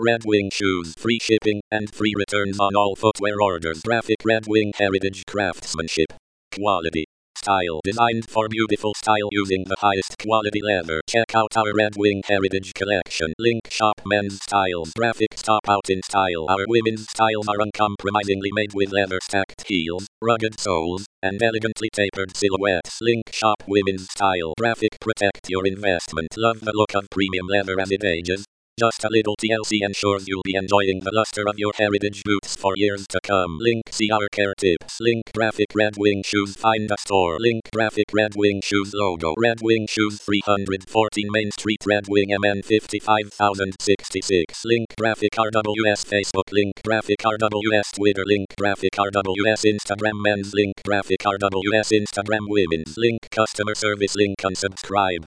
Red Wing shoes, free shipping and free returns on all footwear orders. Graphic Red Wing heritage craftsmanship. Quality. Style designed for beautiful style using the highest quality leather. Check out our Red Wing Heritage Collection. Link shop men's styles. Graphic stop out in style. Our women's styles are uncompromisingly made with leather stacked heels, rugged soles, and elegantly tapered silhouettes. Link shop women's style. Graphic protect your investment. Love the look of premium leather as it ages. Just a little TLC ensures you'll be enjoying the luster of your heritage boots for years to come. Link see our care tips. Link graphic Red Wing shoes find a store. Link graphic Red Wing shoes logo. Red Wing shoes 314 Main Street Red Wing MN 55066. Link graphic RWS Facebook. Link graphic RWS Twitter. Link graphic RWS Instagram men's. Link graphic RWS Instagram women's. Link customer service. Link unsubscribe.